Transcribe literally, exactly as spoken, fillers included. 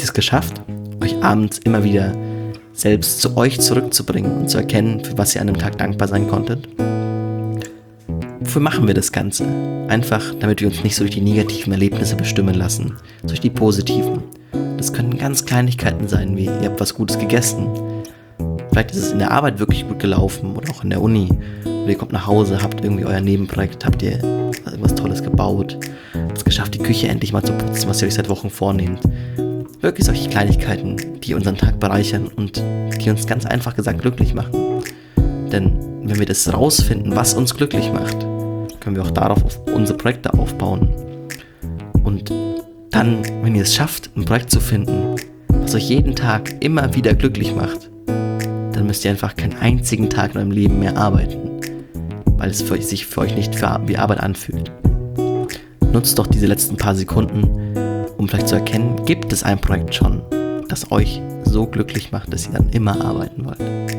es geschafft, euch abends immer wieder selbst zu euch zurückzubringen und zu erkennen, für was ihr an dem Tag dankbar sein konntet? Wofür machen wir das Ganze? Einfach, damit wir uns nicht so durch die negativen Erlebnisse bestimmen lassen, durch die positiven. Das können ganz Kleinigkeiten sein, wie ihr habt was Gutes gegessen. Vielleicht ist es in der Arbeit wirklich gut gelaufen oder auch in der Uni. Oder ihr kommt nach Hause, habt irgendwie euer Nebenprojekt, habt ihr irgendwas Tolles gebaut, habt es geschafft, die Küche endlich mal zu putzen, was ihr euch seit Wochen vornehmt. Wirklich solche Kleinigkeiten, die unseren Tag bereichern und die uns ganz einfach gesagt glücklich machen. Denn wenn wir das rausfinden, was uns glücklich macht, können wir auch darauf auf unsere Projekte aufbauen. Und dann, wenn ihr es schafft, ein Projekt zu finden, was euch jeden Tag immer wieder glücklich macht, dann müsst ihr einfach keinen einzigen Tag in eurem Leben mehr arbeiten, weil es für euch, sich für euch nicht für, wie Arbeit anfühlt. Nutzt doch diese letzten paar Sekunden, um vielleicht zu erkennen, gibt es ein Projekt schon, das euch so glücklich macht, dass ihr dann immer arbeiten wollt.